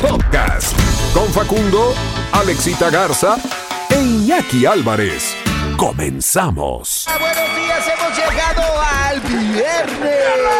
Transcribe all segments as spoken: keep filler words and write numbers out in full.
Podcast con Facundo, Alexita Garza e Iñaki Álvarez. Comenzamos. Ah, buenos días, hemos llegado al viernes.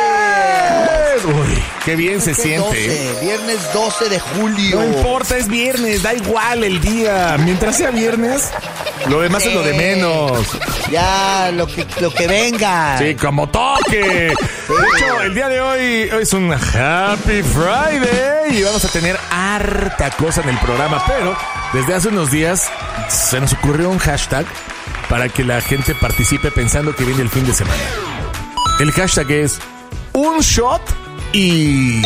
Uy, qué bien se siente. doce, viernes doce de julio. No importa, es viernes, da igual el día. Mientras sea viernes, lo demás Sí. es lo de menos. Ya, lo que, lo que venga. Sí, como toque. De hecho, el día de hoy es un Happy Friday y vamos a tener harta cosa en el programa, pero desde hace unos días se nos ocurrió un hashtag para que la gente participe pensando que viene el fin de semana. El hashtag es un shot y...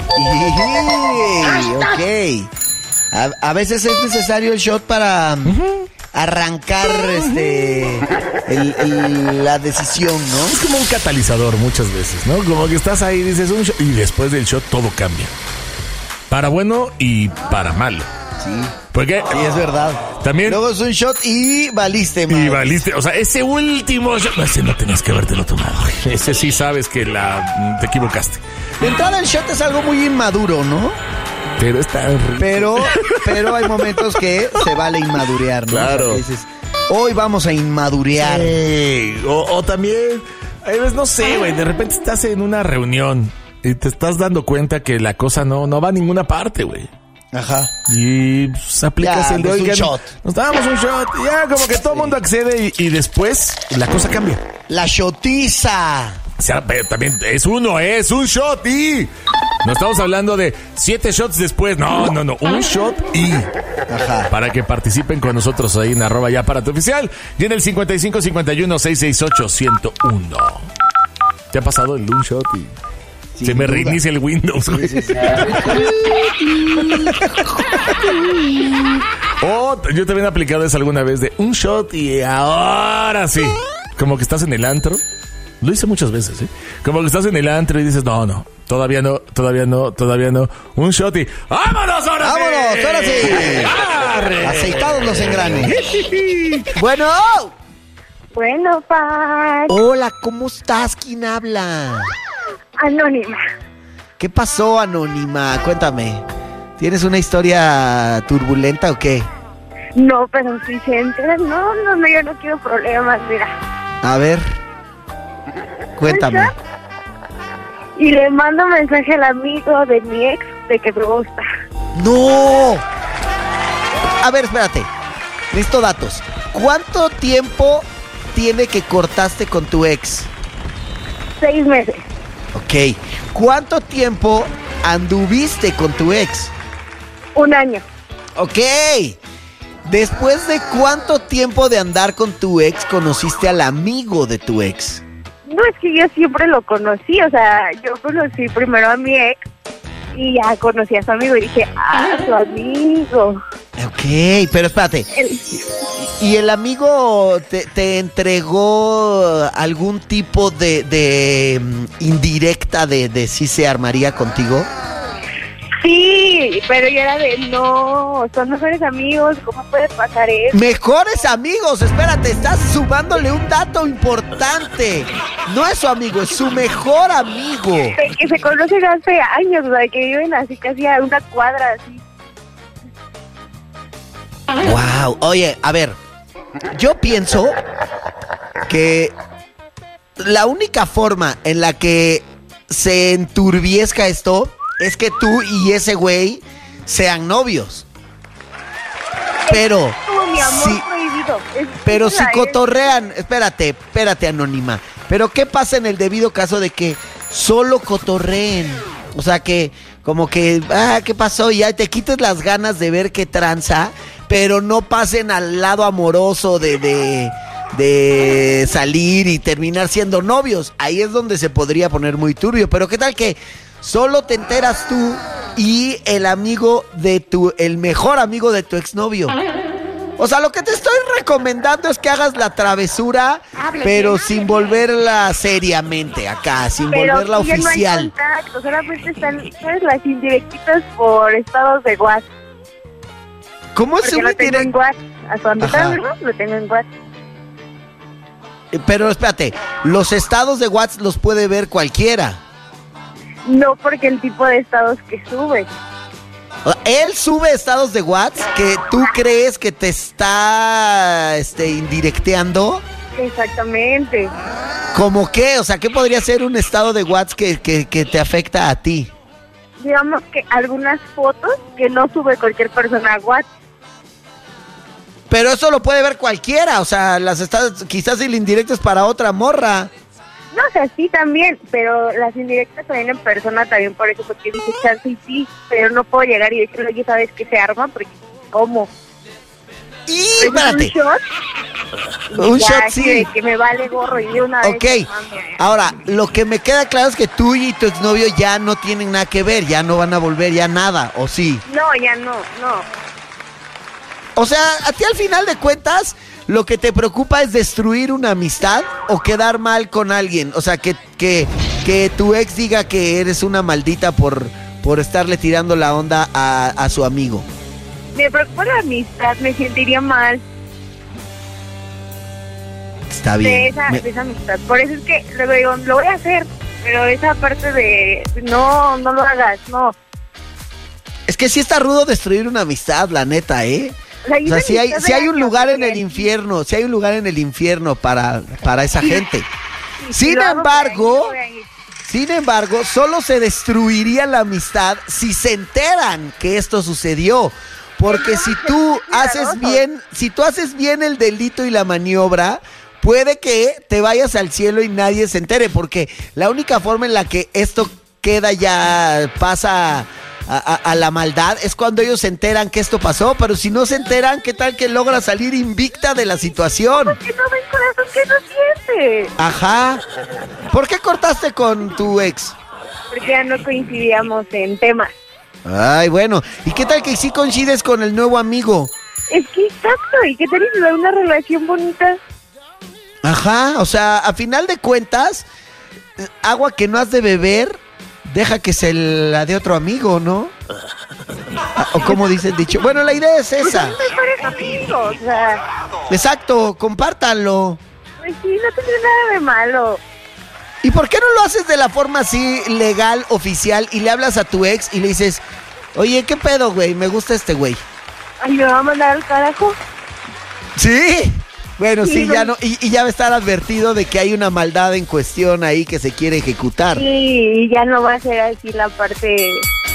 Y- ok. A, a veces es necesario el shot para uh-huh. arrancar este el, el, la decisión, ¿no? Es como un catalizador muchas veces, ¿no? Como que estás ahí y dices un shot y después del shot todo cambia. Para bueno y para malo. Sí. Porque sí, es verdad. También. Luego es un shot y valiste, man. Y valiste. O sea, ese último shot. Ese no tenías que habértelo tomado. Ese sí sabes que la te equivocaste. De entrada, el shot es algo muy inmaduro, ¿no? Pero está rico. Pero, pero hay momentos que se vale inmadurear, ¿no? Claro. O sea, dices, hoy vamos a inmadurear. Sí. O, o también, a veces no sé, güey. De repente estás en una reunión y te estás dando cuenta que la cosa no, no va a ninguna parte, güey. Ajá. Y pues, aplicas ya, el de pues hoy. un shot. Nos damos un shot. Ya, como que todo el mundo accede y, y después la cosa cambia. La shotiza. O sea, pero también es uno, es un shot y... No estamos hablando de siete shots después. No, no, no. Un shot y... Ajá. Para que participen con nosotros ahí en arroba ya para tu oficial. Y en el cincuenta y cinco cincuenta y uno seiscientos sesenta y ocho ciento uno. ¿Te ha pasado el un shot y... Sin Se me duda. reinicia el Windows, güey. Sí, sí, sí. Oh, yo también he aplicado eso alguna vez de un shot y ahora sí. Como que estás en el antro. Lo hice muchas veces, ¿eh? Como que estás en el antro y dices, no, no, todavía no, todavía no, todavía no. Un shot y ¡vámonos ahora sí! ¡Vámonos, ahora sí! ¡Arre! Aceitados los engranes. Bueno. Bueno, Pat. Hola, ¿cómo estás? ¿Quién habla? Anónima. ¿Qué pasó, Anónima? Cuéntame. ¿Tienes una historia turbulenta o qué? No, pero si se enteran, no, no, no, yo no quiero problemas, mira. A ver. Cuéntame. Y le mando mensaje al amigo de mi ex de que me gusta. ¡No! A ver, espérate. Necesito datos. ¿Cuánto tiempo tiene que cortaste con tu ex? Seis meses. Ok. ¿Cuánto tiempo anduviste con tu ex? Un año. Ok. ¿Después de cuánto tiempo de andar con tu ex conociste al amigo de tu ex? No, es que yo siempre lo conocí, o sea, yo conocí primero a mi ex y ya conocí a su amigo y dije, ah, su amigo. Ok, pero espérate. El- ¿Y el amigo te, te entregó algún tipo de, de mm, indirecta de, de si se armaría contigo? Sí, pero yo era de, no, son mejores amigos, ¿cómo puede pasar eso? Mejores amigos, espérate, estás sumándole un dato importante. No es su amigo, es su mejor amigo. De que se conocen hace años, o sea, que viven así casi a una cuadra, así. Wow, oye, a ver, yo pienso que la única forma en la que se enturbiezca esto es que tú y ese güey sean novios. Pero Como mi amor si, prohibido. Es- pero esa si es. cotorrean, espérate, espérate, Anónima. Pero ¿qué pasa en el debido caso de que solo cotorreen? O sea que como que, ah, ¿qué pasó? Y ya te quites las ganas de ver qué tranza, pero no pasen al lado amoroso de, de, de salir y terminar siendo novios. Ahí es donde se podría poner muy turbio. Pero ¿qué tal que solo te enteras tú y el amigo de tu, el mejor amigo de tu exnovio? O sea, lo que te estoy recomendando es que hagas la travesura, pero sin volverla seriamente acá, sin Pero volverla aquí ya no hay oficial. contacto, solamente están, ¿sabes? Las indirectitas por estados de WhatsApp. ¿Cómo es Porque un lo tengo en indirecto? WhatsApp. A su Ajá. amistad, ¿no? Lo tengo en WhatsApp. Pero espérate, los estados de WhatsApp los puede ver cualquiera. No porque el tipo de estados que sube. O sea, él sube estados de WhatsApp que tú crees que te está este, indirecteando. Exactamente. ¿Cómo qué? O sea, ¿qué podría ser un estado de WhatsApp que, que, que te afecta a ti? Digamos que algunas fotos que no sube cualquier persona a WhatsApp. Pero eso lo puede ver cualquiera, o sea, las estados, quizás el indirecto es para otra morra. No, o sea, sí también, pero las indirectas también en persona también por eso, porque dice chance y sí, pero no puedo llegar y decirle, oye, ¿sabes qué se arma? Porque, ¿cómo? Y ¿Es espérate. un shot? Un Ya, shot, así sí. de que me vale gorro y de una vez. Ok, ahora, lo que me queda claro es que tú y tu exnovio ya no tienen nada que ver, ya no van a volver ya nada, ¿o sí? No, ya no, no. O sea, a ti al final de cuentas, lo que te preocupa es destruir una amistad o quedar mal con alguien. O sea, que, que, que tu ex diga que eres una maldita por, por estarle tirando la onda a, a su amigo. Me preocupa la amistad, me sentiría mal Está de bien. esa, Me- de esa amistad. Por eso es que luego digo, lo voy a hacer, pero esa parte de, no, no lo hagas, no. es que sí está rudo destruir una amistad, la neta, ¿eh? O sea, O sea, si hay, si hay un lugar en el infierno. infierno, si hay un lugar en el infierno para, para esa gente. Sin lo hago, embargo, pero ahí no voy a ir. sin embargo, solo se destruiría la amistad si se enteran que esto sucedió. Porque si tú haces bien, si tú haces bien el delito y la maniobra, puede que te vayas al cielo y nadie se entere. Porque la única forma en la que esto queda ya, pasa a, a- a la maldad, es cuando ellos se enteran que esto pasó. Pero si no se enteran, ¿qué tal que logra salir invicta de la situación? Que no ven corazón que no siente. Ajá. ¿Por qué cortaste con tu ex? Porque ya no coincidíamos en temas. Ay, bueno. ¿Y qué tal que sí coincides con el nuevo amigo? Es que exacto, ¿y qué tal si se da una relación bonita? Ajá, o sea, a final de cuentas, eh, agua que no has de beber, deja que se la dé otro amigo, ¿no? Ah, o como dice el dicho. Bueno, la idea es Pues esa. son mejores amigos, o sea, Exacto, compártanlo. pues sí, no tiene nada de malo. ¿Y por qué no lo haces de la forma así legal, oficial, y le hablas a tu ex y le dices, oye, ¿qué pedo, güey? Me gusta este güey. Ay, me va a mandar al carajo. ¿Sí? Bueno, sí, Sí, ya no. no, y, y ya va a estar advertido de que hay una maldad en cuestión ahí que se quiere ejecutar. Y ya no va a ser así la parte,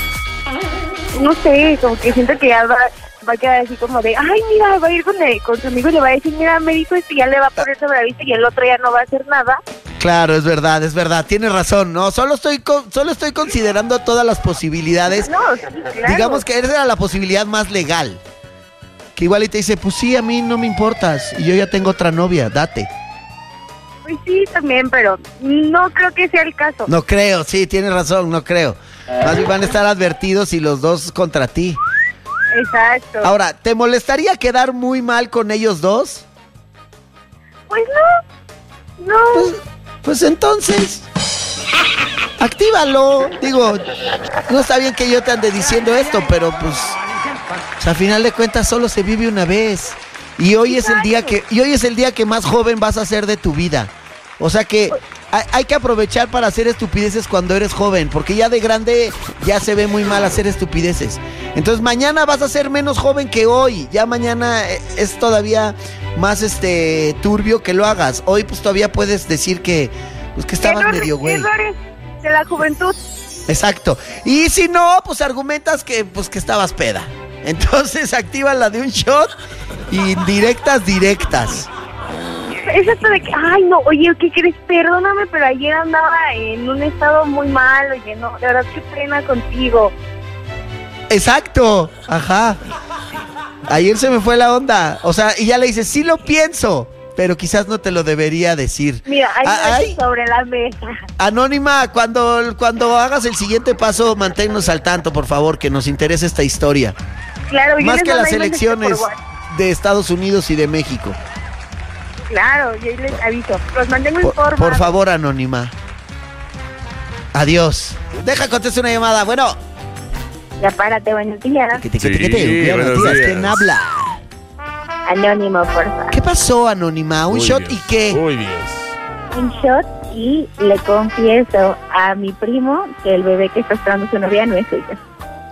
no sé, como que siento que ya va, va a quedar así como de, ay, mira, va a ir con, el, con su amigo y le va a decir, mira, me dijo esto y ya le va a poner sobre la vista y el otro ya no va a hacer nada. Claro, es verdad, es verdad, tienes razón, no, solo estoy con- solo estoy considerando todas las posibilidades. No, sí, claro. Digamos que esa era la posibilidad más legal. Que igual y te dice, pues sí, a mí no me importas y yo ya tengo otra novia, date. Pues sí, también, pero no creo que sea el caso. No creo, sí, tienes razón, no creo. Más bien van a estar advertidos y los dos contra ti. Exacto. Ahora, ¿te molestaría quedar muy mal con ellos dos? Pues no, no. Pues, pues entonces, actívalo. Digo, no está bien que yo te ande diciendo esto, pero pues, pues, a final de cuentas solo se vive una vez. Y hoy es el día que, y hoy es el día que más joven vas a ser de tu vida. O sea que hay, hay que aprovechar para hacer estupideces cuando eres joven, porque ya de grande ya se ve muy mal hacer estupideces. Entonces mañana vas a ser menos joven que hoy. Ya mañana eh, es todavía más este turbio que lo hagas. Hoy pues todavía puedes decir que pues que estabas Errores, medio güey. errores de la juventud. Exacto. Y si no, pues argumentas que pues que estabas peda. Entonces activa la de un shot y directas directas. Exacto de que, ay, no, oye, ¿qué crees? Perdóname, pero ayer andaba en un estado muy mal, oye, no, de verdad, qué pena contigo. Exacto. Ajá. Ayer se me fue la onda. O sea, y ya le dices, sí lo pienso, pero quizás no te lo debería decir. Mira, hay Ah, ay. sobre la mesa. Anónima, cuando, cuando hagas el siguiente paso, manténnos al tanto, por favor, que nos interesa esta historia. Claro, yo Más les que mando las ahí mensaje por elecciones WhatsApp. de Estados Unidos y de México. Claro, yo ahí les aviso. Los mantengo Por, informados. por favor, Anónima. Adiós. Deja contestar una llamada. Bueno. Ya párate, buenos días. ¿Qué te, qué te, Sí, qué te? Buenos buenos días. días. ¿Quién habla? Anónimo, porfa. ¿Qué pasó, Anónima? ¿Un Uy, shot Dios. y qué? Uy, Dios. Un shot y le confieso a mi primo que el bebé que está esperando su novia no es suyo.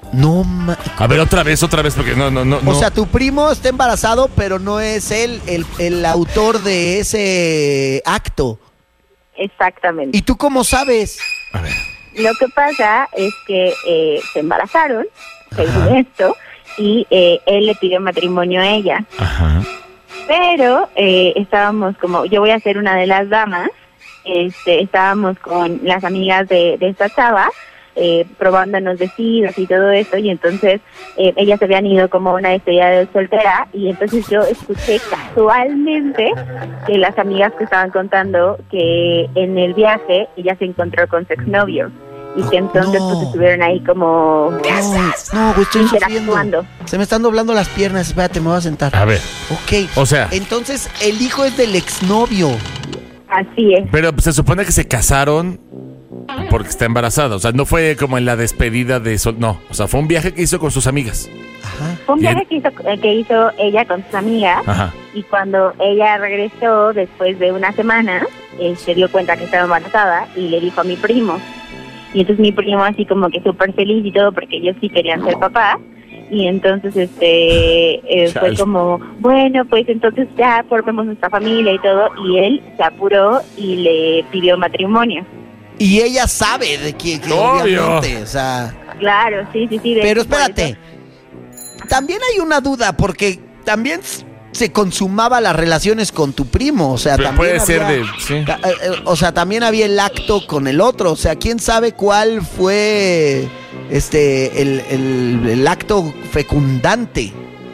No, ma... A ver, otra vez, otra vez, porque no, no, no. O no. sea, tu primo está embarazado, pero no es él el, el autor de ese acto. Exactamente. ¿Y tú cómo sabes? A ver. Lo que pasa es que eh, se embarazaron, según esto, y eh, él le pidió matrimonio a ella. Ajá. Pero eh, estábamos como, yo voy a ser una de las damas, este, estábamos con las amigas de, de esta chava, eh, probándonos vestidos y todo eso, y entonces eh, ellas se habían ido como a una despedida de soltera, y entonces yo escuché casualmente que las amigas que estaban contando que en el viaje ella se encontró con su exnovio, y que entonces No. pues estuvieron ahí como No, no, güey, estoy sufriendo. interactuando. Se me están doblando las piernas. Espérate, me voy a sentar. A ver. Ok. O sea. Entonces, el hijo es del exnovio. Así es. Pero se supone que se casaron porque está embarazada. O sea, no fue como en la despedida de sol. No, o sea, fue un viaje que hizo con sus amigas. Ajá. Fue un Bien. viaje que hizo, eh, que hizo ella con sus amigas. Ajá. Y cuando ella regresó después de una semana, eh, se dio cuenta que estaba embarazada y le dijo a mi primo. Y entonces mi primo así como que súper feliz y todo porque ellos sí querían ser papá. Y entonces este eh, fue Chale. como, bueno, pues entonces ya formemos nuestra familia y todo. Y él se apuró y le pidió matrimonio. Y ella sabe de que, que Obvio. obviamente, o sea... Claro, sí, sí, sí. de Pero hecho, por espérate, eso- también hay una duda, porque también s- se consumaba las relaciones con tu primo, o sea, Pu- también puede ser había- de- sí. ta- eh, eh, o sea, también había el acto con el otro, o sea, quién sabe cuál fue este el, el- el acto fecundante.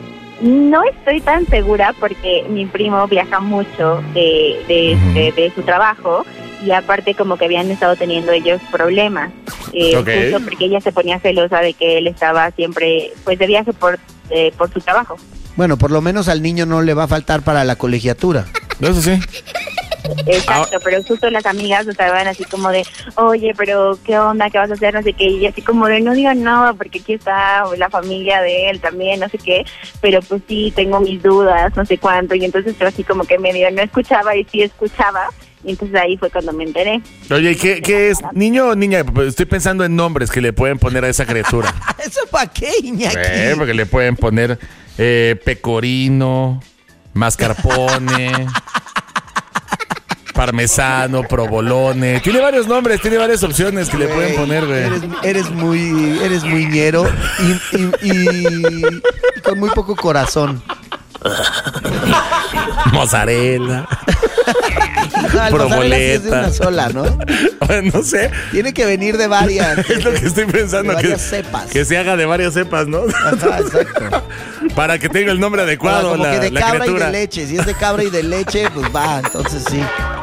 No estoy tan segura porque mi primo viaja mucho de, de, Ujú. de, de su trabajo y aparte como que habían estado teniendo ellos problemas. Eh, Ok. Justo porque ella se ponía celosa de que él estaba siempre pues de viaje por, eh, por su trabajo. Bueno, por lo menos al niño no le va a faltar para la colegiatura. Eso sí. Exacto, pero justo las amigas estaban así como de, oye, pero ¿qué onda? ¿Qué vas a hacer? No sé qué. Y así como de, no digan nada porque aquí está la familia de él también, no sé qué. Pero pues sí, tengo mis dudas, no sé cuánto. Y entonces yo así como que medio no escuchaba y sí escuchaba. Y entonces ahí fue cuando me enteré. Oye, ¿qué, qué es? ¿Niño o niña? Pues estoy pensando en nombres que le pueden poner a esa criatura. ¿Eso para qué, Iñaki? Eh, porque le pueden poner eh, pecorino, mascarpone, parmesano, provolone. Tiene varios nombres, tiene varias opciones que le pueden Güey, poner, güey. Eres, eres muy, eres muy ñero y, y- y- y con muy poco corazón. Mozzarella. No, el mozzarella sí es de Proboleta. una sola, ¿no? No sé. Tiene que venir de varias. Es lo que estoy pensando. De que, varias cepas. que se haga de varias cepas, ¿no? Ajá, exacto. Para que tenga el nombre adecuado Como la, que de la cabra criatura. y de leche. Si es de cabra y de leche, pues va, entonces sí.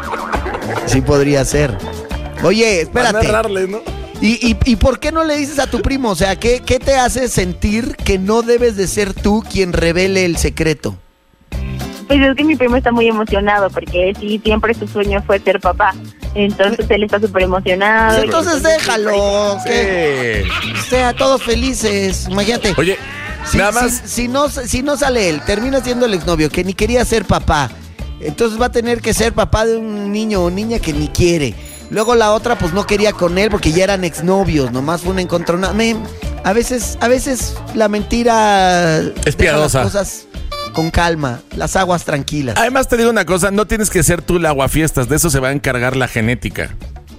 Sí podría ser. Oye, Para espérate. narrarle, ¿no? ¿Y, y, y por qué no le dices a tu primo? O sea, ¿qué, ¿qué te hace sentir que no debes de ser tú quien revele el secreto? Pues es que mi primo está muy emocionado porque sí, siempre su sueño fue ser papá. Entonces él está súper emocionado. Pues entonces y- déjalo. Que Sí. sea todos felices. Imagínate. Oye, Si, nada más. si- si no, si no sale él, termina siendo el exnovio que ni quería ser papá. Entonces va a tener que ser papá de un niño o niña que ni quiere. Luego la otra pues no quería con él porque ya eran exnovios, nomás fue un encontronazo. Me- A veces, a veces la mentira deja piadosa. las cosas con calma, las aguas tranquilas. Además te digo una cosa, no tienes que ser tú la aguafiestas, de eso se va a encargar la genética.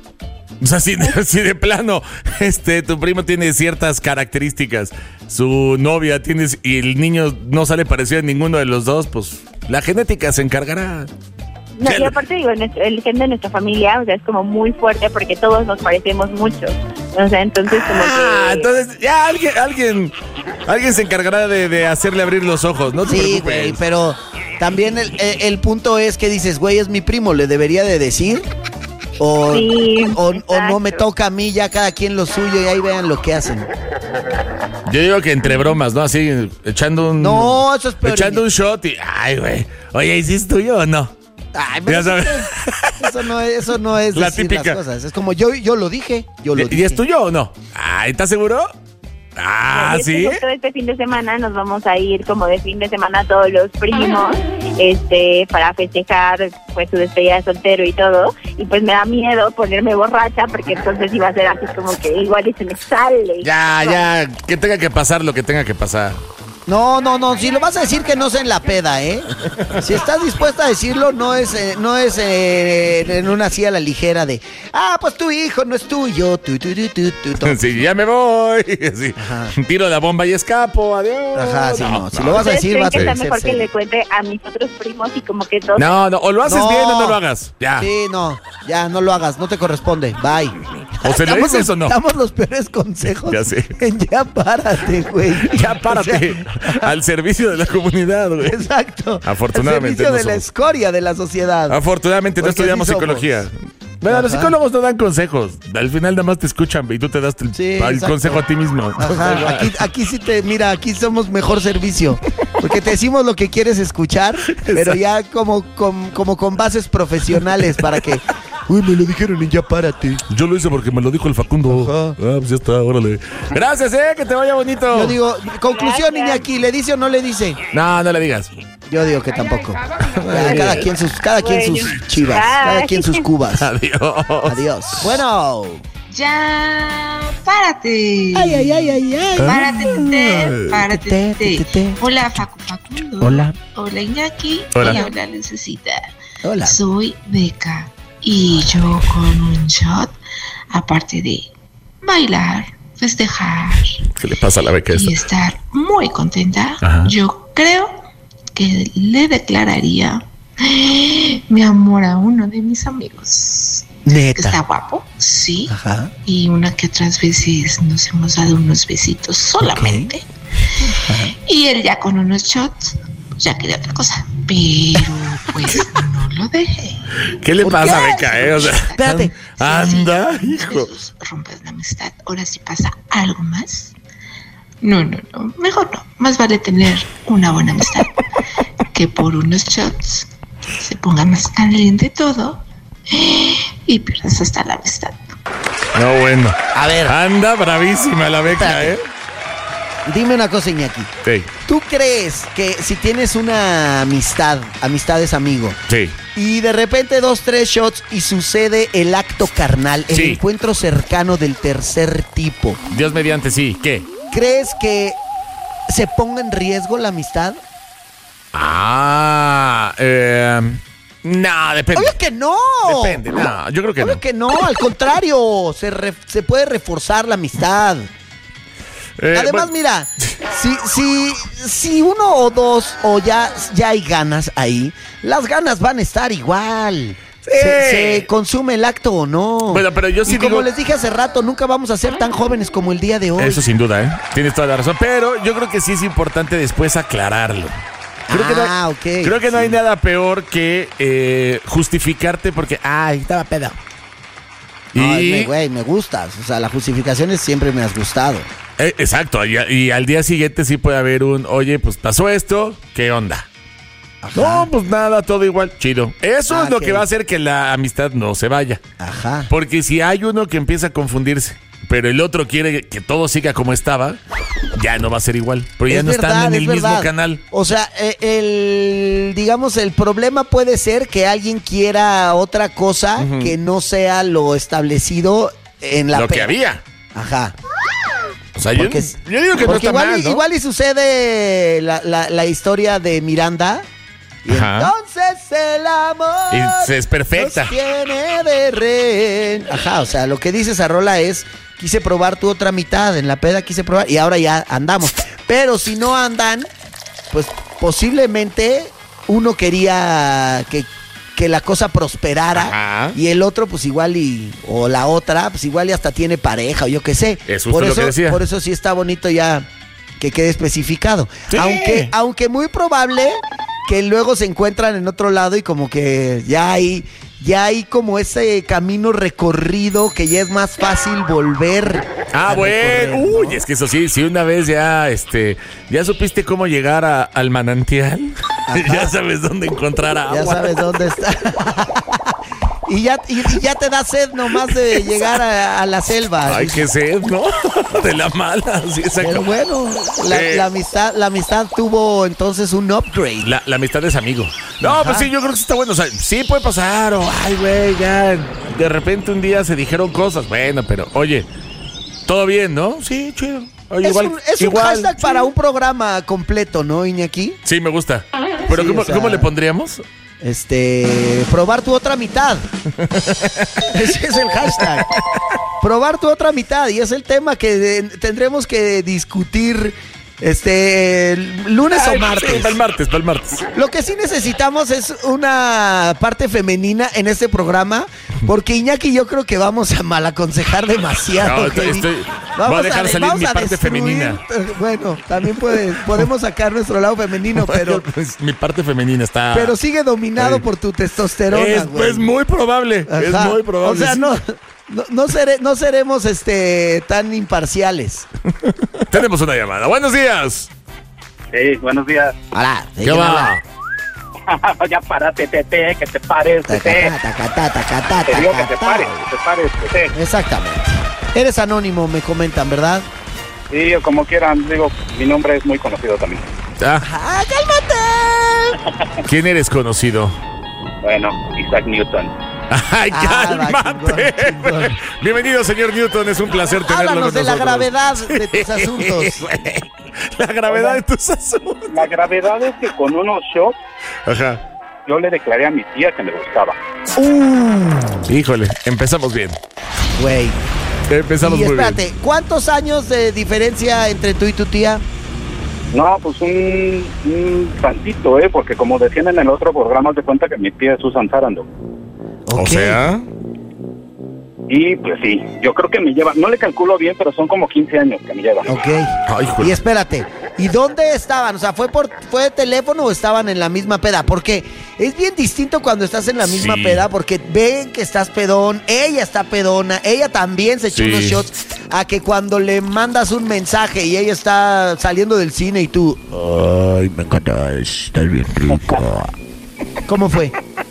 O sea, si, si de plano este, tu primo tiene ciertas características, su novia tiene y el niño no sale parecido a ninguno de los dos, pues la genética se encargará. No, y aparte digo, nuestro- el gen de nuestra familia, o sea, es como muy fuerte porque todos nos parecemos mucho. O sea, entonces como Ah, que... entonces ya alguien, alguien, alguien se encargará de, de hacerle abrir los ojos, no te Sí, preocupes. güey, pero también el, el- el punto es que dices, güey, es mi primo, ¿le debería de decir? O, Sí, o, o no me exacto. toca a mí, ya cada quien lo suyo y ahí vean lo que hacen. Yo digo que entre bromas, ¿no? Así, echando un... No, eso es peor. Echando un shot y... Ay, güey. Oye, ¿y si es tuyo o no? Ay, pero Ya eso, sabes. es- eso no es, eso no es La decir típica. las cosas. Es como yo, yo lo dije, yo lo ¿Y, dije. y es tuyo o no? Ay, ¿estás seguro? Ah, Y es que ¿sí? justo este fin de semana nos vamos a ir como de fin de semana todos los primos este, para festejar pues su despedida de soltero y todo, y pues me da miedo ponerme borracha porque entonces iba a ser así como que igual y se me sale. Ya, ya, que tenga que pasar lo que tenga que pasar. No, no, no, si lo vas a decir que no es en la peda, ¿eh? Si estás dispuesta a decirlo, no es, eh, no es eh, en una así a la ligera de, ah, pues tu hijo no es tuyo, tu, tu, tu, tu, tu, tu. Sí, ya me voy. Sí. Tiro la bomba y escapo, adiós. Ajá, sí, no, no si lo vas a ¿Ustedes decir, creen vas a que está decir mejor que serio. le cuente a mis otros primos y como que todos... No, no, o lo haces No. bien o no lo hagas. Ya. Sí, no, ya no lo hagas, no te corresponde, bye. O se lo Damos dices los- o no. Damos los peores consejos. Ya sé. En ya párate, güey. Ya párate. O sea, Al servicio de la comunidad, güey. exacto. Afortunadamente Al servicio no de la somos. escoria de la sociedad. Afortunadamente no Porque estudiamos sí somos. psicología. Bueno, los Ajá. psicólogos no dan consejos. Al final nada más te escuchan y tú te das el, Sí, el exacto. consejo a ti mismo. Ajá, aquí, aquí sí te, mira, aquí somos mejor servicio. Porque te decimos lo que quieres escuchar, pero ya como con, como con bases profesionales para que. Uy, me lo dijeron y ya párate. Yo lo hice porque me lo dijo el Facundo. Ajá. Ah, pues ya está, órale. Gracias, eh, que te vaya bonito. Yo digo, conclusión, Gracias. Iñaki, ¿le dice o no le dice? No, no le digas. Yo digo que tampoco. Ya, cada quien sus, cada quien sus Bueno. chivas, cada Bye. quien sus cubas. Adiós. Adiós. Bueno. Ya, párate. Ay, ay, ay, ay, ay. Párate, tete, párate, Tete, tete. tete. Hola, Facu Facundo. Hola. Hola, Iñaki. Hola. Y hola, Lucecita. Hola. Soy Beca. Y yo con un shot, aparte de bailar, festejar ¿Qué le pasa a la beca esta? y estar muy contenta, Ajá. yo creo que le declararía mi amor a uno de mis amigos. Que está Neta. guapo, sí. Ajá. Y una que otras veces nos hemos dado unos besitos solamente. Y él ya con unos shots, ya quería otra cosa. Pero pues no lo dejé. ¿Qué le ¿Por pasa, qué? beca, eh? O sea, Espérate. anda, Sí, hijo. besos, rompes la amistad. Ahora sí pasa algo más. No, no, no. Mejor no. Más vale tener una buena amistad que por unos shots se ponga más caliente todo y pierdas hasta la amistad. No, bueno. A ver. Anda bravísima la beca, Espérate. eh. Dime una cosa, Iñaki. Sí, ¿Tú crees que si tienes una amistad, amistad es amigo, sí. y de repente dos, tres shots y sucede el acto carnal, el Sí. encuentro cercano del tercer tipo, Dios mediante, sí. ¿Qué? ¿crees que se ponga en riesgo la amistad? Ah, eh. No, depende. Obvio que no. Depende, no, yo creo que Obvio no. que no, al contrario, se, re- se puede reforzar la amistad. Eh, Además, bueno, mira, si, si, si uno o dos o ya, ya hay ganas ahí, las ganas van a estar igual. Se, se consume el acto o no. Bueno, pero yo sí y como digo- les dije hace rato, nunca vamos a ser tan jóvenes como el día de hoy. Eso sin duda, ¿eh? Tienes toda la razón. Pero yo creo que sí es importante después aclararlo. Creo que no hay, Ah, ok. Creo que no hay Sí. nada peor que eh, justificarte porque, ay, estaba pedo. Ay, Y, me- güey, me gustas. O sea, las justificaciones siempre me has gustado. eh, exacto, y, y al día siguiente sí puede haber un, oye, pues pasó esto, ¿qué onda? Ajá. No, pues nada, todo igual, chido. Eso Ah, es lo ok. que va a hacer que la amistad no se vaya. Ajá. Porque si hay uno que empieza a confundirse, pero el otro quiere que todo siga como estaba, ya no va a ser igual. Pero ya Es no verdad, están en es el mismo verdad. canal. O sea, eh, el, digamos, el problema puede ser que alguien quiera otra cosa Ujú. que no sea lo establecido en la Lo que peda. había. Ajá. O sea, yo, Porque, yo digo que no porque está igual, mal, y- ¿no? igual y sucede la, la- la historia de Miranda. Y Ajá. entonces el amor Y se- es perfecta. nos tiene de rehén. Ajá, o sea, lo que dice esa rola es, quise probar tu otra mitad, en la peda quise probar, y ahora ya andamos. Pero si no andan, pues posiblemente uno quería que, que la cosa prosperara. Ajá. Y el otro, pues igual y, o la otra, pues igual y hasta tiene pareja, o yo qué sé. Es justo por lo eso, que decía. Por eso sí está bonito ya que quede especificado. Sí. Aunque, aunque muy probable que luego se encuentran en otro lado y como que ya hay, ya hay como ese camino recorrido que ya es más fácil volver. Ah, a bueno. recorrer, ¿no? Uy, es que eso sí, si una vez ya, este, ya supiste cómo llegar a- al manantial, ya sabes dónde encontrar agua. Ya sabes dónde está. Y ya, y, y ya te da sed nomás de llegar a, a la selva. Ay, qué sed, ¿no? De la mala, sí, exacto. Pero bueno, la, Eh. la amistad, la amistad tuvo entonces un upgrade. La, la amistad es amigo. No, Ajá. pues sí, yo creo que sí está bueno. O sea, sí puede pasar. O, ay, güey, ya. De repente un día se dijeron cosas. Bueno, pero, oye, todo bien, ¿no? Sí, chido. Oye, Es, igual, un, es un igual, hashtag sí. para un programa completo, ¿no, Iñaki? Sí, me gusta. Pero, Sí, ¿cómo, o sea- ¿cómo le pondríamos? Este, probar tu otra mitad. Ese es el hashtag. Probar tu otra mitad. Y es el tema que eh, tendremos que discutir este el lunes Ay, o martes. Sí, para el martes, para el martes. Lo que sí necesitamos es una parte femenina en este programa, porque Iñaki y yo creo que vamos a malaconsejar demasiado. No, estoy- Kevin. estoy- voy a dejar salir vamos mi a parte destruir- femenina. Bueno, también puede, podemos sacar nuestro lado femenino, pero, Pues, mi parte femenina está. pero sigue dominado Ay. por tu testosterona, es, güey. es muy probable. Es Ajá. muy probable. O sea, no, no, no, seré- no seremos este tan imparciales. Tenemos una llamada. Buenos días. Sí, buenos días. Hola, ¿Qué va? Ya párate, Tete, que te pares, Tete. Te digo que te pares, que te pares, Tete. Exactamente. Eres anónimo, me comentan, ¿verdad? Sí, o como quieran, digo, mi nombre es muy conocido también. Ah, ¡Ah, cálmate! ¿quién eres conocido? Bueno, Isaac Newton. ¡Ay, Ah, va, cálmate! chingón, chingón. Bienvenido, señor Newton. Es un placer tenerlo Háblanos con de la nosotros. gravedad de tus asuntos. La gravedad de tus asuntos. La gravedad es que con unos shots Ajá. yo le declaré a mi tía que me gustaba. Híjole, empezamos bien. Güey. Empezamos Y muy espérate, bien. ¿cuántos años de diferencia entre tú y tu tía? No, pues un, un tantito, ¿eh? Porque como decían en el otro programa, haz de cuenta que mi tía es Susan Sarandon. O Ok. sea, Y pues sí, yo creo que me lleva, no le calculo bien, pero son como quince años que me llevan. Ok. Ay, joder. Y espérate, ¿y dónde estaban? O sea, ¿fue por fue de teléfono o estaban en la misma peda? Porque es bien distinto cuando estás en la misma Sí. peda, porque ven que estás pedón, ella está pedona, ella también se echó Sí. unos shots, a que cuando le mandas un mensaje y ella está saliendo del cine y tú, Ay, me encanta, estás bien rico. ¿cómo fue?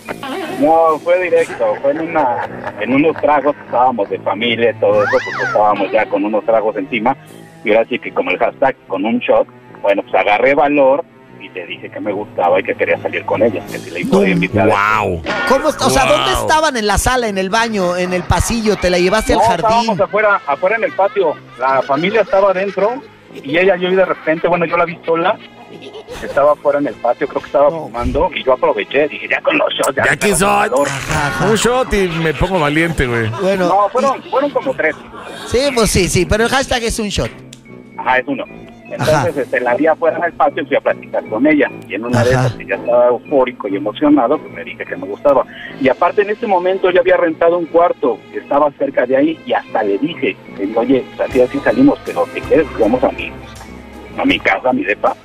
No, fue directo, fue en una, en unos tragos, estábamos de familia y todo eso, pues estábamos ya con unos tragos encima, y ahora sí que como el hashtag con un shot, bueno, pues agarré valor y le dije que me gustaba y que quería salir con ella, que si le podía invitar. Wow. ¿Cómo est- o sea, Wow. ¿dónde estaban? ¿En la sala, en el baño, en el pasillo? ¿Te la llevaste No, al jardín? estábamos afuera, afuera en el patio, la familia estaba adentro y ella, yo y de repente, bueno, yo la vi sola, estaba afuera en el patio, creo que estaba fumando y yo aproveché, dije, ya con los shots, Ya me aquí agarró soy. valor. Ajá, ajá. Un shot y me pongo valiente, güey. Bueno, No, fueron, fueron como tres. sí, pues sí, sí, pero el hashtag es un shot. Ajá, es uno. Entonces, Ajá. este, la vi afuera en el patio y fui a platicar con ella. Y en una de Ajá. esas, que ya estaba eufórico y emocionado, pues me dije que me gustaba. Y aparte, en ese momento, yo había rentado un cuarto que estaba cerca de ahí y hasta le dije, le digo, oye, pues así, así salimos, pero si quieres, vamos a mi, a mi casa, a mi depa.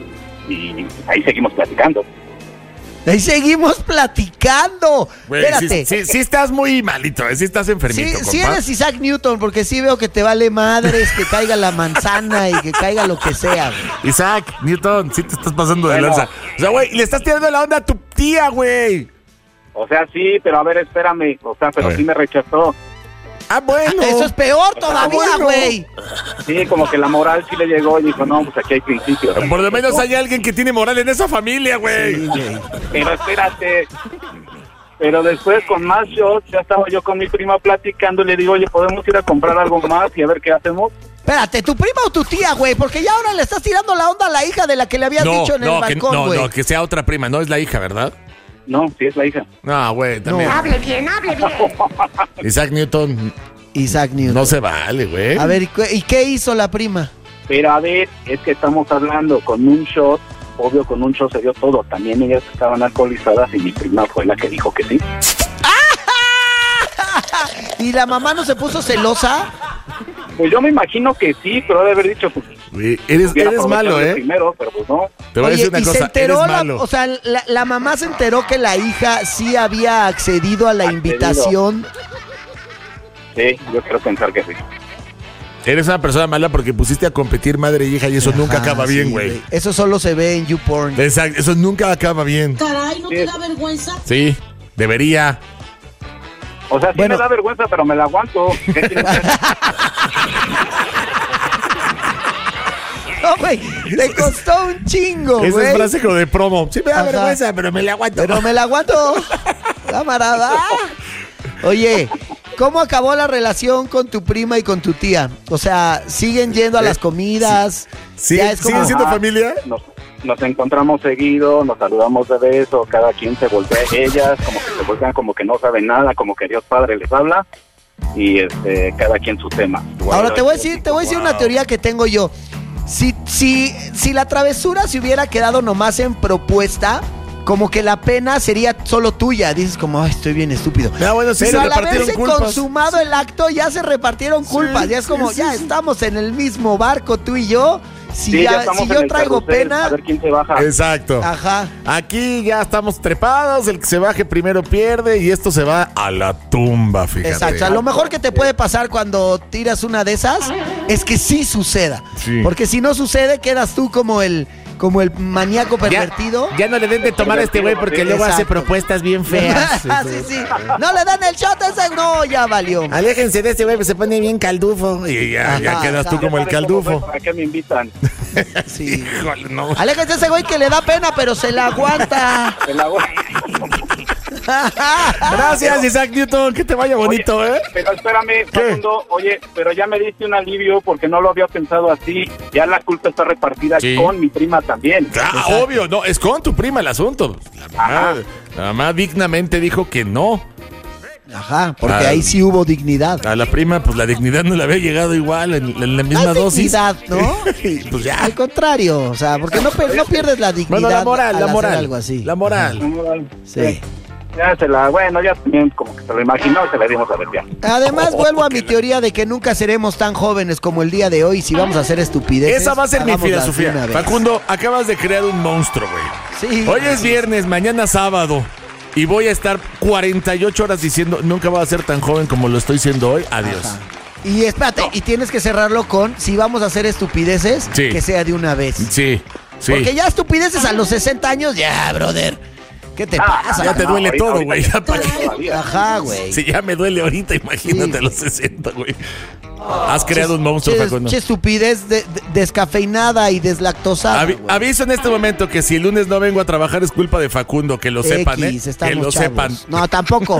Y ahí seguimos platicando. Ahí seguimos platicando. Güey, Espérate. sí, sí, sí estás muy malito, eh, sí estás Sí, enfermito, sí compa. eres Isaac Newton, porque sí veo que te vale madres, que caiga la manzana y que caiga lo que sea, güey. Isaac, Newton, sí te estás pasando de Bueno. lanza. O sea, güey, le estás tirando la onda a tu tía, güey. O sea, sí, pero a ver, espérame. O sea, A pero ver. sí me rechazó. Ah, bueno. Eso es peor todavía, bueno. güey. Sí, como que la moral sí le llegó y dijo, no, pues aquí hay principios. Por lo menos hay alguien que tiene moral en esa familia, güey. Pero espérate. Pero después con más shots, ya estaba yo con mi prima platicando y le digo, oye, ¿podemos ir a comprar algo más y a ver qué hacemos? Espérate, ¿tu prima o tu tía, güey? Porque ya ahora le estás tirando la onda a la hija de la que le habías No, dicho en el no, que, balcón, no, güey. no, que sea otra prima, no es la hija, ¿verdad? No, sí es la hija. No, güey, también. Hable bien, hable bien. Isaac Newton, Isaac Newton. no se vale, güey. A ver, ¿y qué- ¿y qué hizo la prima? Pero a ver, es que estamos hablando con un shot, obvio con un shot se dio todo. También ellas estaban alcoholizadas y mi prima fue la que dijo que sí. ¿Y la mamá no se puso celosa? Pues yo me imagino que sí, pero ha de haber dicho, pues, Güey, eres, hubiera eres malo, aprovechado ¿eh? Primero, pero pues no. Te voy a Oye, decir una y cosa, se enteró, eres la, malo. o sea, la, la mamá se enteró que la hija sí había accedido a la Accedido. invitación. Sí, yo quiero pensar que sí. Eres una persona mala porque pusiste a competir madre e hija y eso nunca Ajá, acaba sí, bien, güey. Eso solo se ve en YouPorn. Exacto, eso nunca acaba bien. Caray, ¿no Sí. te da vergüenza? Sí, debería. O sea, sí Bueno. me da vergüenza, pero me la aguanto. ¿Qué quieres hacer? No, güey, te costó un chingo, Esa güey. es frase como de promo. Sí me da Ajá. vergüenza, pero me la aguanto. Pero me la aguanto. Camarada. Oye, ¿cómo acabó la relación con tu prima y con tu tía? O sea, ¿siguen yendo a las comidas? Sí, Ya es como- ¿siguen siendo Ah, familia? Nos, nos encontramos seguido, nos saludamos de beso, cada quien se voltea a ellas, como que se voltean como que no saben nada, como que Dios Padre les habla, y este cada quien su tema. Ahora te voy a decir, te voy a decir una teoría que tengo yo. Si, si, si la travesura se hubiera quedado nomás en propuesta, como que la pena sería solo tuya. Dices como, ay, estoy bien estúpido. Ah, bueno, sí Pero se al repartieron haberse culpas. consumado el acto, ya se repartieron culpas. ya es sí, como, sí, ya sí. estamos en el mismo barco, tú y yo. Si, Sí, ya ya, estamos si en yo el traigo carrusel, pena, a ver quién se baja. Exacto. ajá. Aquí ya estamos trepados, el que se baje primero pierde y esto se va a la tumba, fíjate. Exacto. O sea, lo mejor que te puede pasar cuando tiras una de esas es que sí suceda. Sí. Porque si no sucede, quedas tú como el, como el maníaco pervertido. Ya no le den de tomar a este güey porque luego hace Exacto. propuestas bien feas. sí, sí. No le dan el shot a ese. No, ya valió. Aléjense de este güey, pues se pone bien caldufo. Y ya, ya Ajá, quedas tú ajá. como el ¿Saben cómo soy? caldufo. ¿Para qué me invitan? Sí. Híjole, no. Aléjense de ese güey que le da pena, pero se la aguanta. Me la voy. Gracias, Isaac Newton, que te vaya bonito, Oye, ¿eh? Pero espérame, Facundo, oye, pero ya me diste un alivio porque no lo había pensado así. Ya la culpa está repartida Sí. con mi prima también. Ah, obvio, no, es con tu prima el asunto. La mamá, la mamá dignamente dijo que no. Ajá, porque Ah. ahí sí hubo dignidad. A la prima, pues la dignidad no le había llegado igual en, en la No misma es dosis. dignidad, ¿no? Y, pues ya. Al contrario, o sea, porque no, per- no pierdes la dignidad. Bueno, la moral, al la hacer moral. algo así. La moral. Sí. Ya se la, bueno, ya también como que se lo imaginó y se la dimos a ver ya. Además, Oh, vuelvo a que mi la- teoría de que nunca seremos tan jóvenes como el día de hoy. Si vamos a hacer estupideces, Esa va a ser mi hagámoslas filosofía. de una vez. Facundo, acabas de crear un monstruo, güey. Sí. Hoy es viernes, mañana sábado. Y voy a estar cuarenta y ocho horas diciendo, nunca voy a ser tan joven como lo estoy siendo hoy. Adiós. Ajá. Y espérate, y tienes que cerrarlo con, si vamos a hacer estupideces, Sí. que sea de una vez. Sí, sí. Porque ya estupideces a los sesenta años, ya, brother. ¿Qué te Ah, pasa? ya te no, duele ahorita- todo, ahorita güey. ya Ya pa' qué. todavía. Ajá, güey. Si ya me duele ahorita, imagínate Sí. a los sesenta, güey. Has creado un monstruo, Che, Facundo. che estupidez de- de- descafeinada y deslactosada. Avi- güey. aviso en este momento que si el lunes no vengo a trabajar es culpa de Facundo, que lo sepan, ¿eh? X, Que estamos lo chavos. sepan. No, tampoco.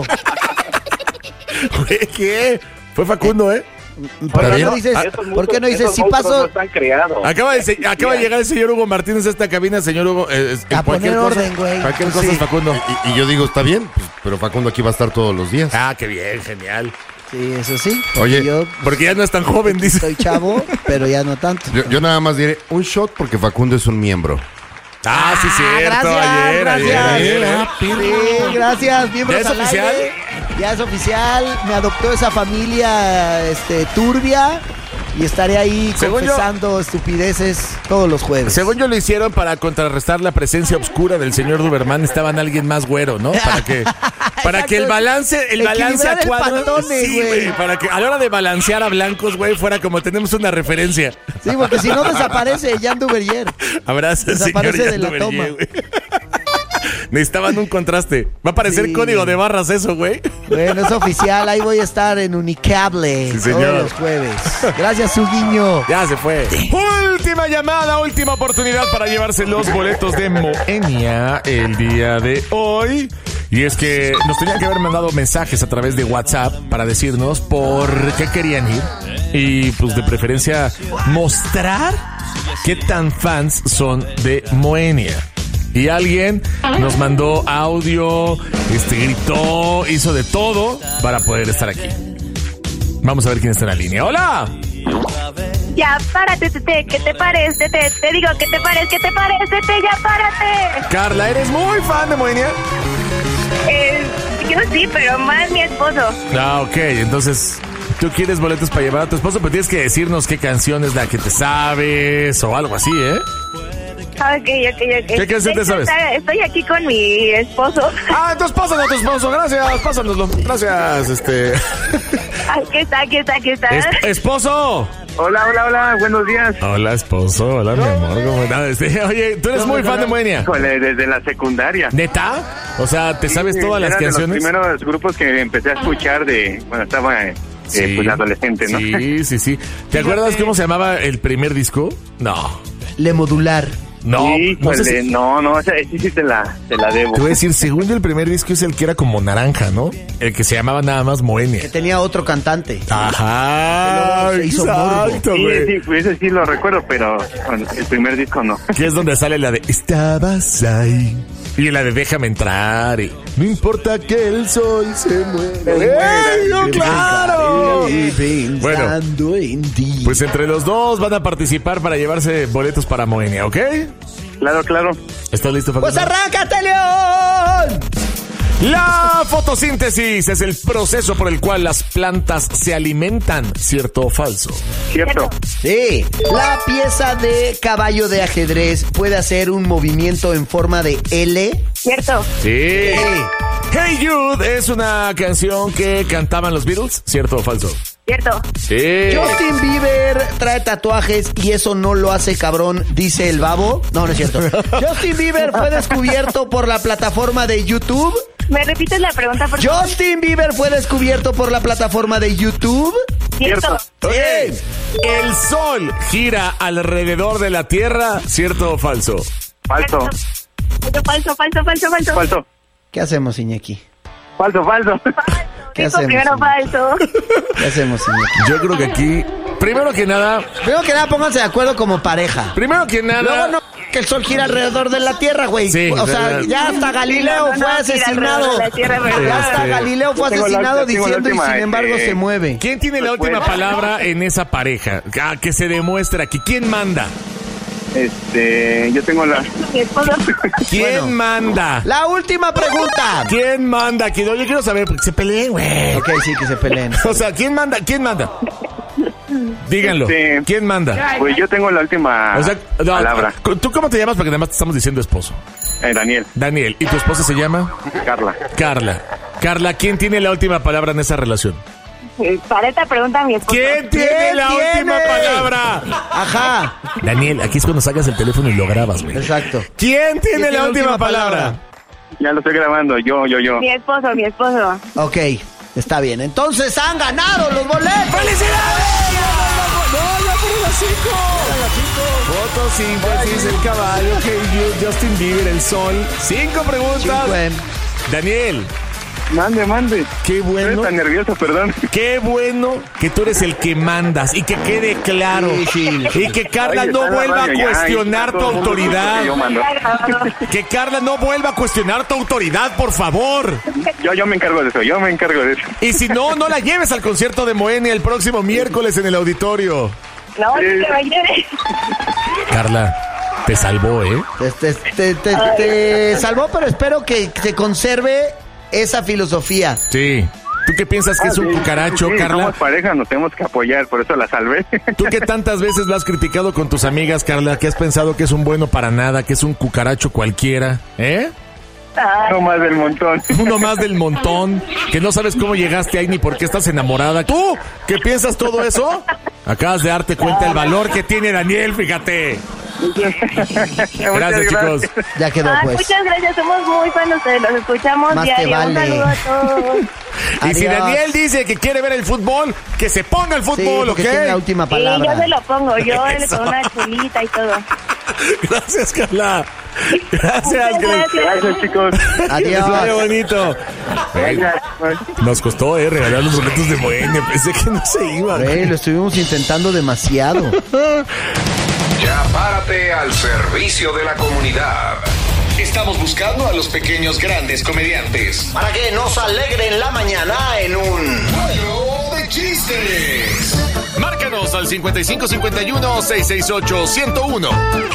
Güey, ¿qué? Fue Facundo, ¿eh? ¿Por qué bien? no dices, Esos ¿por qué no monstruos- dices esos si monstruos paso no están creados. Acaba de, se- acaba de llegar el señor Hugo Martínez a esta cabina, señor Hugo. eh, es- A cualquier poner cosa- orden, güey. Cualquier Sí. cosa es Facundo. Y, y yo digo, está bien, pues, pero Facundo aquí va a estar todos los días. Ah, qué bien, genial. Sí, eso sí. Oye, yo Porque ya no es tan joven, dice. soy chavo, pero ya no tanto. Yo, yo nada más diré un shot porque Facundo es un miembro. Ah, sí, cierto. gracias, ayer, gracias. ayer, ayer, ¿eh? Sí, gracias, miembros ¿Ya es al oficial? aire. Ya es oficial. Me adoptó esa familia este, turbia y estaré ahí Según yo- confesando estupideces todos los jueves. Según yo lo hicieron para contrarrestar la presencia oscura del señor Duberman, estaban alguien más güero, ¿no? Para que para que el balance el balance a Equilibrar el cuadros, pantone, sí, güey. güey, para que a la hora de balancear a blancos, güey, fuera como tenemos una referencia. Sí, porque si no desaparece Jan Duverger. Abrazo, señor Desaparece de Jan la Duverger, toma. güey. Necesitaban un contraste. Va a parecer Sí. código de barras eso, güey. Bueno, es oficial. Ahí voy a estar en Unicable Sí, señor. todos los jueves. Gracias, Suguiño. Ya se fue. Última llamada, última oportunidad para llevarse los boletos de Moenia el día de hoy. Y es que nos tenían que haber mandado mensajes a través de WhatsApp para decirnos por qué querían ir. Y pues de preferencia mostrar qué tan fans son de Moenia. Y alguien nos mandó audio, este, gritó, hizo de todo para poder estar aquí. Vamos a ver quién está en la línea. ¡Hola! Ya, párate, tete, ¿qué te parece? Te, te digo, ¿qué te parece? ¿Qué te parece? Te, ya, párate. Carla, ¿eres muy fan de Moenia? Eh, yo sí, pero más mi esposo. Ah, ok, entonces tú quieres boletos para llevar a tu esposo, pero tienes que decirnos qué canción es la que te sabes o algo así, ¿eh? Ok, ok, ok. ¿Qué canción te De hecho, sabes? está- Estoy aquí con mi esposo. Ah, entonces pásalo a tu esposo, gracias, pásanoslo, gracias, este... Aquí está, aquí está, aquí está. Es- esposo, Hola, hola, hola, buenos días. Hola, esposo. Hola, mi amor. ¿Cómo estás? Este, oye, ¿tú eres muy fan de Moenia? Híjole, desde la secundaria. ¿Neta? O sea, ¿te sabes Sí, todas las era canciones? de los primeros grupos que empecé a escuchar de cuando estaba eh, Sí. pues adolescente, ¿no? Sí, sí, sí. ¿Te acuerdas cómo se llamaba el primer disco? No. Le modular. No, Sí, no sé híjole, si- no, no, o sea, sí, sí te la, te la debo. Te voy a decir, según yo, el primer disco es el que era como naranja, ¿no? El que se llamaba nada más Moenia. Que tenía otro cantante. Ajá, Que luego se hizo exacto, Sí, güey. sí, pues ese sí lo recuerdo, pero bueno, el primer disco no. Que es donde sale la de Estabas ahí. Y la de Déjame entrar. Y no importa que el sol se muera. ¡Ey, no, claro! Bueno, Pensando en ti. pues entre los dos van a participar para llevarse boletos para Moenia, ¿ok? Claro, claro. ¿Estás listo, Facundo? ¡Pues arráncate, León! La fotosíntesis es el proceso por el cual las plantas se alimentan, ¿cierto o falso? Cierto. Sí. La pieza de caballo de ajedrez puede hacer un movimiento en forma de L. Cierto. Sí. Hey Jude es una canción que cantaban los Beatles, ¿cierto o falso? Cierto. Sí. Justin Bieber trae tatuajes y eso no lo hace cabrón, dice el babo. No, no es cierto. Justin Bieber fue descubierto por la plataforma de YouTube. ¿Me repites la pregunta, por favor? Justin Bieber fue descubierto por la plataforma de YouTube. Cierto. Sí. El sol gira alrededor de la Tierra, ¿cierto o falso? Falso. Falso, falso, falso, falso, falso. Falso. ¿Qué hacemos, Iñaki? Falso, falso. ¿Qué Dijo hacemos, primero Iñaki? falso. ¿Qué hacemos, Iñaki? Yo creo que aquí, primero que nada, Primero que nada, pónganse de acuerdo como pareja. primero que nada... Luego no, que el sol gira alrededor de la Tierra, güey. Sí, o sea, verdad. ya hasta Galileo No, no, no, fue gira asesinado. alrededor de la Tierra, ¿verdad? Ya hasta Este, Galileo fue yo tengo la- asesinado yo tengo la diciendo y última, sin embargo este, se mueve. ¿Quién tiene la última palabra en esa pareja? Ah, que se demuestre aquí. ¿Quién manda? Este, yo tengo la... Mi esposo. ¿Quién Bueno. manda? La última pregunta. ¿Quién manda aquí? No, yo quiero saber, porque se peleen, güey. Ok, sí, que se peleen. O sea, ¿quién manda? ¿Quién manda? Díganlo. Este- ¿Quién manda? Pues yo tengo la última O sea, no, palabra. ¿tú cómo te llamas? Porque además te estamos diciendo esposo. Eh, Daniel, Daniel. ¿Y tu esposa se llama? Carla. Carla. Carla, ¿quién tiene la última palabra en esa relación? Eh, Para esta pregunta, mi esposo. ¿Quién tiene ¿Quién la tiene? última palabra? Ajá. Daniel, aquí es cuando sacas el teléfono y lo grabas, güey. Exacto. ¿Quién tiene tiene la última palabra? Ya lo estoy grabando, yo, yo, yo. Mi esposo, mi esposo. Ok, está bien. Entonces han ganado los boletos. ¡Felicidades! ¡No, ya fueron las cinco! Fotosíntesis, el caballo, Hey Jude, Justin Bieber, el sol. Cinco preguntas. Cinco, eh. Daniel, Mande, mande. qué Estoy bueno. tan nervioso, perdón. Qué bueno que tú eres el que mandas y que quede claro. Sí, sí. Y que Carla Oye, no está en la vuelva a radio ya, cuestionar y tu todo el mundo autoridad. sabe que yo mando. Que Carla no vuelva a cuestionar tu autoridad, por favor. Yo, yo me encargo de eso, yo me encargo de eso. Y si no, no la lleves al concierto de Moenia el próximo miércoles en el auditorio. No, sí que me lleve. Carla, te salvó, ¿eh? Te, te- te- te- te salvó, pero espero que se conserve esa filosofía. Sí. ¿Tú qué piensas que es un Ah, sí, cucaracho, sí, sí, Carla? Somos pareja, nos tenemos que apoyar, por eso la salvé. ¿Tú que tantas veces lo has criticado con tus amigas, Carla? Que has pensado que es un bueno para nada, que es un cucaracho cualquiera, ¿eh? No más del montón. Uno más del montón, que no sabes cómo llegaste ahí ni por qué estás enamorada. ¿Tú qué piensas todo eso? Acabas de darte cuenta el valor que tiene Daniel, fíjate. Gracias, chicos. Ya quedó, Ah, pues. muchas gracias, somos muy fans de ustedes, los escuchamos Más te diario. Un vale. saludo a todos. Y si Adiós. Daniel dice que quiere ver el fútbol, que se ponga el Sí, fútbol, porque ¿ok? tiene la última Sí, palabra. yo se lo pongo, yo Eso. con una chulita y todo. Gracias, Carla. Gracias, Muchas Grace. gracias. Gracias, chicos. Que se vaya Adiós. bonito. Gracias. Nos costó, eh, regalar los boletos de Moenia. Pensé que no se iban. Güey, lo estuvimos intentando demasiado. Ya párate al servicio de la comunidad. Estamos buscando a los pequeños grandes comediantes. Para que nos alegren la mañana en un... ¡Duelo de chistes! Márcanos al cincuenta y cinco cincuenta y uno, seiscientos sesenta y ocho, ciento uno.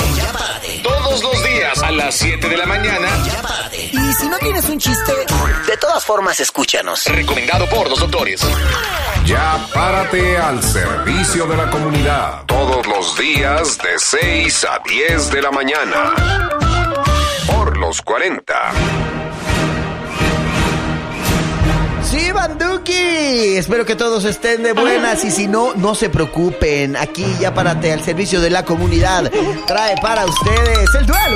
Todos los días a las siete de la mañana. Y si no tienes un chiste, de todas formas escúchanos. Recomendado por los doctores. Ya párate al servicio de la comunidad. Todos los días de seis a diez de la mañana. Por los cuarenta. sí, Banduki. Espero que todos estén de buenas y si no, no se preocupen. Aquí ya párate al servicio de la comunidad. Trae para ustedes el duelo.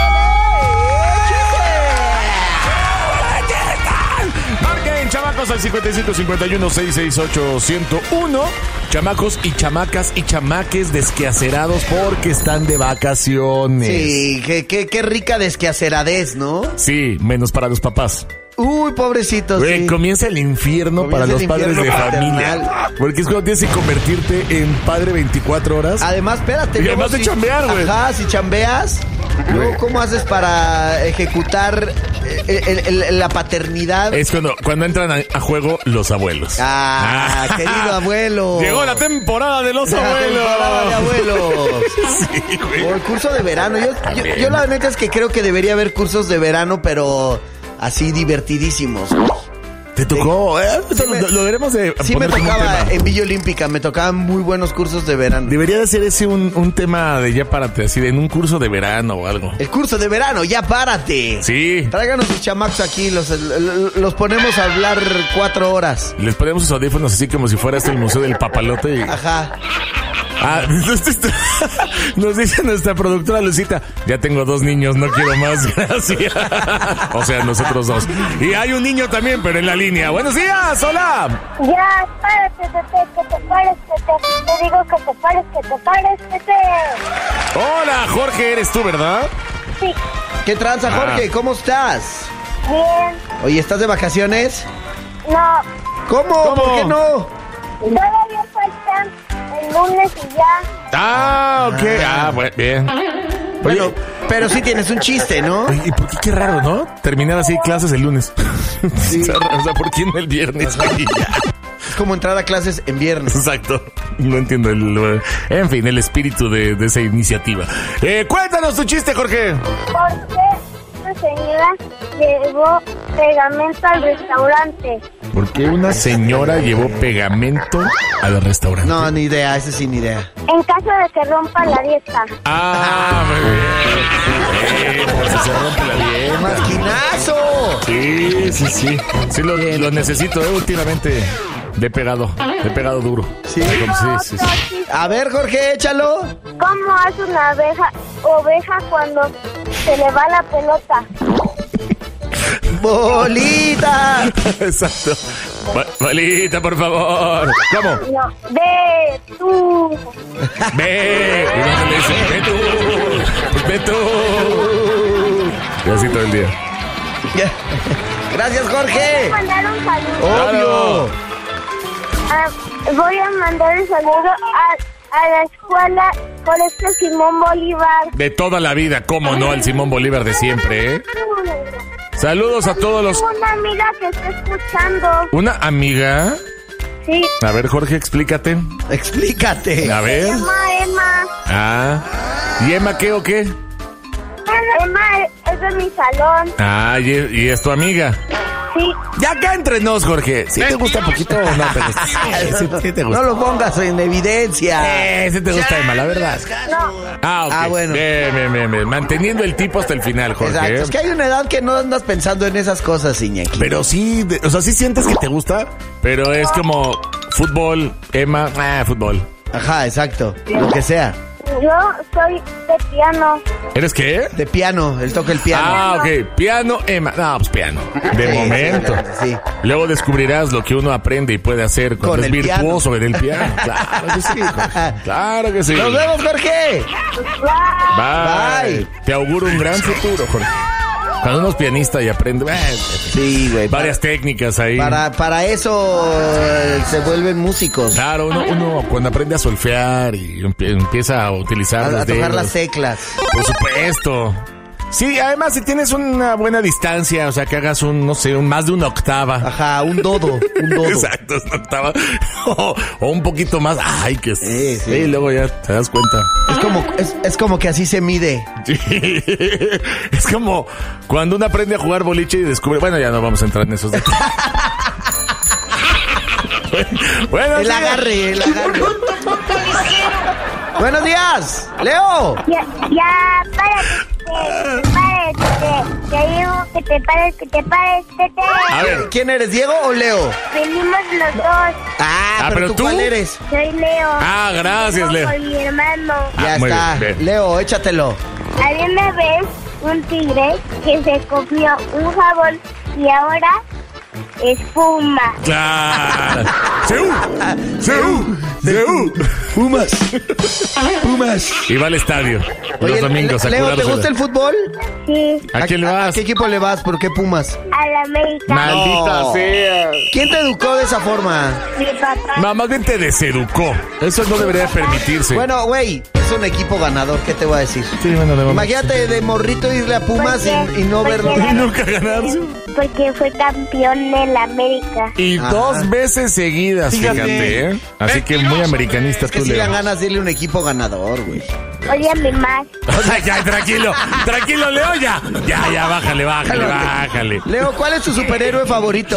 Marquen, chamacos, al cincuenta y cinco, cincuenta y uno, sesenta y seis, ocho, ciento uno. Chamacos y chamacas y chamaques desquacerados porque están de vacaciones. Sí, qué, qué, qué rica desquaceradez, ¿no? Sí, menos para los papás. Uy, pobrecitos. Güey, Sí. comienza el infierno Comienza para los el padres de infierno familia. paternal. Porque es cuando tienes que convertirte en padre veinticuatro horas. Además, espérate. Y luego además de si- chambear, güey. Ajá, si chambeas, luego, ¿cómo haces para ejecutar el- el- el- la paternidad? Es cuando, cuando entran a, a juego los abuelos. Ah, querido abuelo. Llegó la temporada de los La abuelos. temporada de abuelos. Sí, güey. O el curso de verano. Yo, yo, También. yo la neta es que creo que debería haber cursos de verano, pero así divertidísimos. Te tocó, ¿eh? Sí me- lo, lo veremos de Sí me poner como un tocaba tema. en Villa Olímpica, me tocaban muy buenos cursos de verano. Debería de ser ese un, un tema de ya párate, así de en un curso de verano o algo. El curso de verano, ya párate. Sí. Tráiganos sus chamacos aquí, los, los ponemos a hablar cuatro horas. Les ponemos sus audífonos así como si fuera este el Museo del Papalote. Y... Ajá. Ah, nos dice nuestra productora Lucita, ya tengo dos niños, no quiero más, gracias. O sea, nosotros dos. Y hay un niño también, pero en la línea. Buenos días, hola. Ya, párate, Pepe, que te pares, Pepe. Te digo que te pares, que te pares, Pepe. Hola, Jorge, eres tú, ¿verdad? Sí, ¿Qué tranza, Jorge? Ah. ¿Cómo estás? bien. Oye, ¿estás de vacaciones? No, ¿Cómo? ¿Cómo? ¿Por qué no? todavía faltan el lunes y ya. Ah, ok. Ah, bueno, bien. Bueno, Oye, pero sí tienes un chiste, ¿no? Oye, ¿y por qué qué raro, no? Terminar así clases el lunes. Sí. O sea, ¿por qué no el viernes? Y ya. Es como entrar a clases en viernes. Exacto. No entiendo el... En fin, el espíritu de, de esa iniciativa. Eh, cuéntanos tu chiste, Jorge. ¿Por qué una señora llevó pegamento al restaurante? ¿Por qué una señora llevó pegamento al restaurante? No, ni idea, ese sin idea. En caso de que rompa la dieta. Ah, muy bien. Eh, por si se rompe la dieta. ¡Masquinazo! Sí, sí, sí. Sí, lo, lo necesito, eh, últimamente. De pegado, de pegado duro. Sí. Sí, sí, sí. A ver, Jorge, échalo. ¿Cómo hace una abeja, oveja cuando se le va la pelota? ¡Bolita! Exacto. Ba- Balita, por favor. ¿Cómo? No, ve tú. Ve. Y luego le dicen, ve tú. Pues ve tú. Y así todo el día. Gracias, Voy a Jorge. mandar un saludo. Obvio. Ah, voy a mandar un saludo a, a la escuela Colegio Simón Bolívar. De toda la vida, cómo no, al Simón Bolívar de siempre, ¿eh? Saludos a todos los... Tengo una amiga que está escuchando. ¿Una amiga? Sí, A ver, Jorge, explícate. Explícate. A se ver. llama Emma. Ah. ¿Y Emma qué o qué? Emma es de mi salón. Ah, y es, y es tu amiga. Sí, Ya acá entre nos, Jorge. ¿Sí te gusta un poquito o no te gusta? Sí, sí te gusta. No lo pongas en evidencia. Eh, sí te gusta Emma, la verdad. no. Ah, ok. Ah, bueno. Bien, bien, bien, bien. Manteniendo el tipo hasta el final, Jorge. Exacto. Es que hay una edad que no andas pensando en esas cosas, Iñaki. Pero sí, de- o sea, sí sientes que te gusta, pero es como fútbol, Emma, ah, fútbol. Ajá, exacto. Lo que sea. Yo soy de piano. ¿Eres qué? De piano, él toca el piano. Ah, ok. Piano, Emma. No, pues piano. De Sí, momento. sí, sí. Luego descubrirás lo que uno aprende y puede hacer cuando Con es el virtuoso en el piano. Claro que sí, Jorge. Claro que sí. ¡Nos vemos, Jorge! Bye. Bye. Te auguro un gran futuro, Jorge. Cuando uno es pianista y aprende eh, Sí, güey. varias técnicas ahí. Para, para eso eh, se vuelven músicos. Claro, uno, uno cuando aprende a solfear y empie- empieza a utilizar A, los a tocar dedos. las teclas. Por supuesto. Sí, además si tienes una buena distancia, o sea, que hagas un, no sé, un más de una octava. Ajá, un dodo, un dodo. Exacto, es una octava. O, o un poquito más. Ay, que Sí, sí, sí. luego ya te das cuenta. Es como, es, es como que así se mide. Sí. Es como cuando uno aprende a jugar boliche y descubre. Bueno, ya no vamos a entrar en esos detalles. Bueno, El sí. agarre, el agarre. Buenos días, Leo. Ya, ya, párate, párate. Tete. Ya digo que te pares, que te pares, Tete. A ver. ¿Quién eres, Diego o Leo? Venimos los dos. Ah, Ah, pero, pero tú, tú. ¿cuál eres? Soy Leo. Ah, gracias, Vengo Leo. con mi hermano. Ya Ah, muy está. bien, bien. Leo, échatelo. Había una vez un tigre que se comió un jabón y ahora espuma. Claro. ¡Seú! ¡Seú! ¡Seú! Pumas. Pumas. Y va al estadio los Oye, domingos a Leo, ¿te curársela. gusta el fútbol? Sí, ¿A quién le ¿A vas? qué equipo le vas? ¿Por qué Pumas? a la América. Maldita No. sea. ¿Quién te educó de esa forma? Mi papá. No, más bien te deseducó. Eso no debería permitirse. Bueno, güey, es un equipo ganador, ¿qué te voy a decir? Sí, bueno, de momento. Imagínate de morrito irle a Pumas Porque- y, y no verlo. porque Y nunca ganarse. Porque fue campeón en la América. Y Ajá. dos veces seguidas, fíjate, Fíjate. ¿eh? Así que muy americanista Es que tú, si Leo. dan ganas de irle a un equipo ganador, güey. Óyame más. Ya, tranquilo, tranquilo, Leo, ya. Ya, ya, bájale, bájale, bájale. Leo, ¿cuál es tu superhéroe favorito?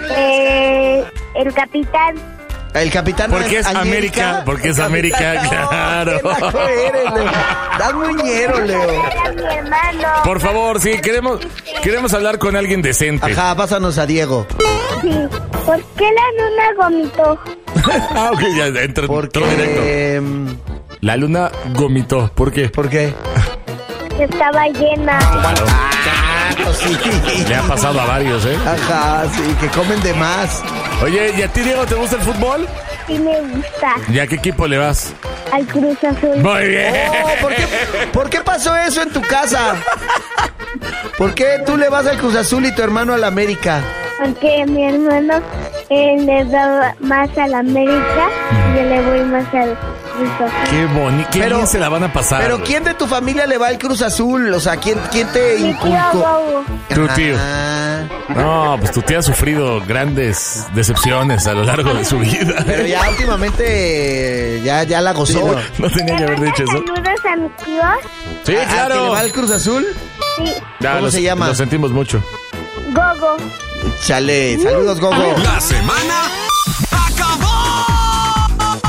Eh, el capitán. El capitán Porque es América, porque es El América, capitán- claro. No, qué naco eres, Leo. Das muñero, Leo. Era mi hermano. Por favor, sí, queremos, queremos hablar con alguien decente. Ajá, pásanos a Diego. Sí. ¿Por qué la luna vomitó? Ah, ok, ya entró, entró directo. Porque... em, La luna vomitó, ¿por qué? ¿Por qué? Estaba llena. Claro, Ah, pues sí. le ha pasado a varios, ¿eh? Ajá, sí, que comen de más. Oye, ¿y a ti, Diego, te gusta el fútbol? Sí me gusta. ¿Y a qué equipo le vas? Al Cruz Azul. Muy bien. Oh, ¿por qué, ¿por qué pasó eso en tu casa? ¿Por qué tú le vas al Cruz Azul y tu hermano al América? Porque mi hermano eh, le da más a la América y yo le voy más al Cruz Azul. Qué bonito, qué Pero- bien se la van a pasar. Pero güey. ¿quién de tu familia le va al Cruz Azul? O sea, ¿quién, quién te Mi tío inculcó? Bobo. Tu tío. Ah, No, pues tu tía ha sufrido grandes decepciones a lo largo de su vida. pero ya últimamente ya, ya la gozó. No, no tenía que haber dicho eso. Saludos a mis tíos. Sí, ¿A- a que claro. le va al Cruz Azul? Sí. Ya, ¿Cómo lo- se llama? Lo sentimos mucho. Gogo. Chale, saludos, Gogo. La semana acabó.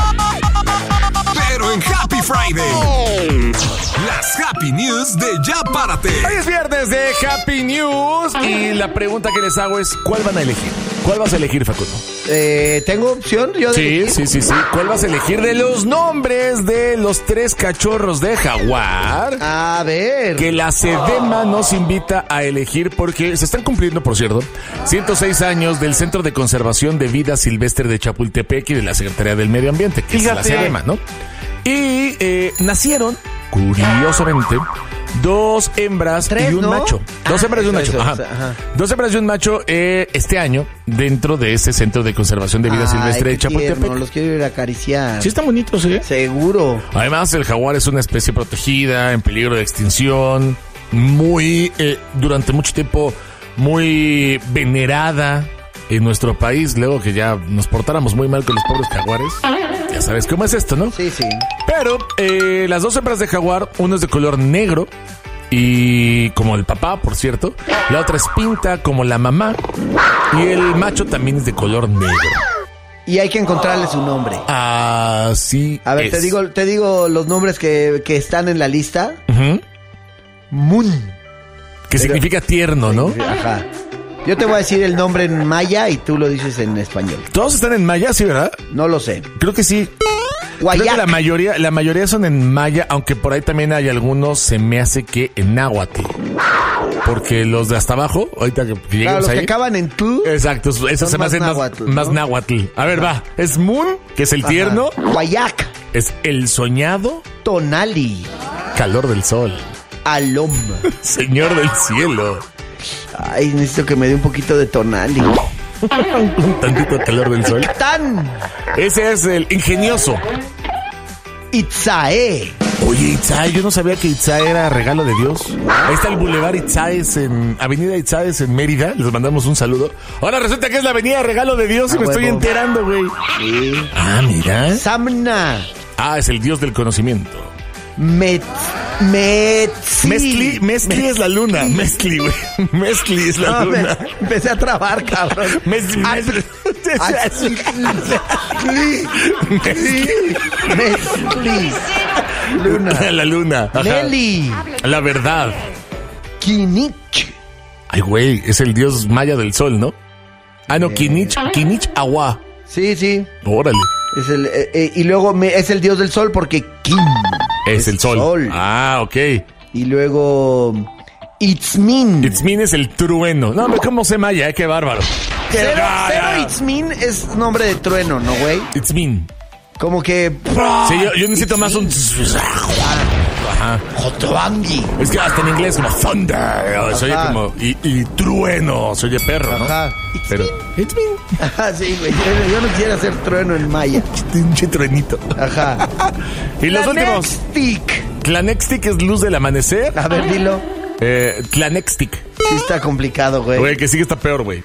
Pero en Happy Friday, las Happy News de Ya Párate. Hoy es viernes de Happy News y la pregunta que les hago es ¿cuál van a elegir? ¿Cuál vas a elegir, Facundo? Eh, ¿Tengo opción? Yo de Sí, elegir? sí, sí, sí. ¿Cuál vas a elegir de los nombres de los tres cachorros de jaguar? A ver. Que la SEDEMA nos invita a elegir porque se están cumpliendo, por cierto, ciento seis años del Centro de Conservación de Vida Silvestre de Chapultepec y de la Secretaría del Medio Ambiente, que es la SEDEMA, ¿no? Y eh, nacieron, curiosamente, dos hembras Tres, y un ¿no? macho. Dos Ah, hembras y un eso, macho. eso, Ajá. ajá. Dos hembras y un macho eh, este año dentro de ese Centro de Conservación de Vida Ay, Silvestre de qué Chapultepec. tierno, los quiero ir a acariciar. Sí, están bonitos, ¿eh? Seguro. Además, el jaguar es una especie protegida, en peligro de extinción, muy, eh, durante mucho tiempo, muy venerada en nuestro país, luego que ya nos portáramos muy mal con los pobres jaguares. Ya sabes cómo es esto, ¿no? Sí, sí. Pero eh, las dos hembras de jaguar, uno es de color negro y como el papá, por cierto. La otra es pinta como la mamá y el macho también es de color negro. Y hay que encontrarle su nombre. Así A ver, es. te digo, te digo los nombres que, que están en la lista. Ujú. Moon. Que Pero- significa tierno, ¿no? Ajá. Yo te voy a decir el nombre en maya y tú lo dices en español. Todos están en maya, ¿sí, verdad? No lo sé. Creo que sí. Creo Guayac. que la mayoría, la mayoría son en maya, aunque por ahí también hay algunos, se me hace que en náhuatl. Porque los de hasta abajo, ahorita que, que Claro, lleguemos los ahí. que acaban en tú. Exacto, esos son se me más hacen más, náhuatl, ¿no? más náhuatl. A ver, va. Es Moon, que es el tierno. Ajá. Guayac. Es el soñado, Tonali. calor del sol. Alom. Señor del cielo. Ay, necesito que me dé un poquito de Tonali. Un tantito de calor del sol. Tan. Ese es el ingenioso. Itzae. Oye, Itzae, yo no sabía que Itzae era regalo de Dios. Ahí está el Boulevard Itzaes en Avenida Itzaes en Mérida. Les mandamos un saludo. Ahora resulta que es la Avenida Regalo de Dios y Ah, me estoy huevo. enterando, güey. Sí. Ah, mira. Samna. Ah, es el Dios del conocimiento. Met. Metzi. Mezcli, Mezcli es la luna. Mezcli, güey. Mezcli es la No, me- luna. empecé a trabar, cabrón. Mezcli, Ah, mezcli. Mezcli. Luna. La luna. Ajá. Nelly. La verdad. Kinich. Ay, güey, es el dios maya del sol, ¿no? Ah, no, Kinich, Kinich Agua. Sí, sí. Órale. Es el, eh, eh, y luego me, es el dios del sol porque Kim Es, es el sol. sol. Ah, ok. Y luego Itzmin. Itzmin es el trueno. No, hombre, ¿cómo se maya? Qué bárbaro. Qué Cero, bárbaro. cero Itzmin es nombre de trueno, ¿no, güey? Itzmin. Como que... Sí, yo, yo necesito Itzmin. más un... Ajá. Jotobangi. Es que hasta en inglés como thunder, se oye como y, y trueno, se oye perro, ¿no? Ajá. Pero Itzmin. Ajá, sí, güey. Yo, yo no quisiera hacer trueno en maya. Pinche truenito. Ajá. Y los últimos. Tlanextic. Tlanextic es luz del amanecer. A ver, dilo. Eh, Tlanextic. Sí está complicado, güey. Güey, que sigue está peor, güey.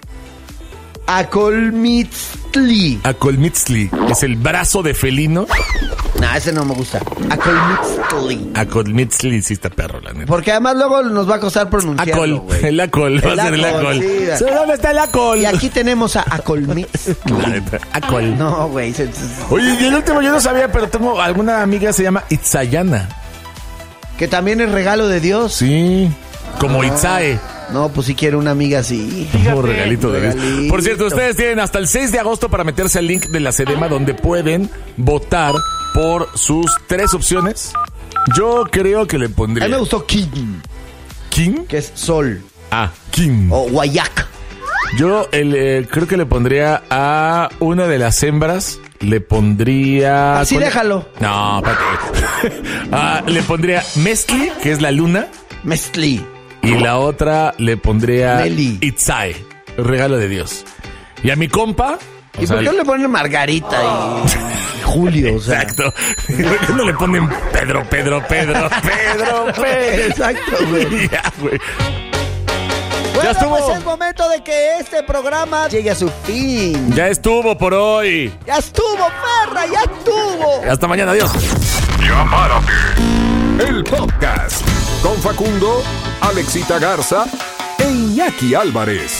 Acolmitztli. Acolmitztli es el brazo de felino. Nah, ese no me gusta. Acolmitztli. Acolmitztli sí está perro, la neta. Porque además luego nos va a costar pronunciarlo, Acol, güey. el acol, va a ser el acol. Sí, ¿Dónde está el acol? y aquí tenemos a Acolmitztli. La neta, acol. No, güey. se- se- Oye, y el último yo no sabía, pero tengo alguna amiga se llama Itzayana. Que también es regalo de Dios. Sí, como Itzae. No, pues si quiero una amiga así. Como regalito de Dios. Regalito. Por cierto, ustedes tienen hasta el seis de agosto para meterse al link de la Sedema donde pueden votar por sus tres opciones. Yo creo que le A pondría... mí me gustó Kim, ¿King? que es sol. Ah, King. O Guayac. Yo el, eh, creo que le pondría a una de las hembras. Le pondría... Así ¿cuál? déjalo. No, espérate. Ah, le pondría Mestli, que es la luna. Mestli. Y la otra le pondría Meli. Itzae, regalo de Dios. Y a mi compa... ¿Y o sea, por qué no le ponen Margarita y Julio? O sea, exacto. ¿Por qué no le ponen Pedro, Pedro, Pedro, Pedro, Pedro? Exacto, güey. Ya, güey. Bueno, estuvo. pues es momento de que este programa llegue a su fin. Ya estuvo por hoy. Ya estuvo, perra, ya estuvo. Hasta mañana, adiós. Ya párate. El podcast con Facundo, Alexita Garza e Iñaki Álvarez.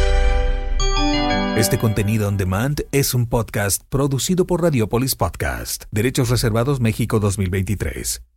Este contenido on demand es un podcast producido por Radiopolis Podcast. Derechos reservados México dos mil veintitrés.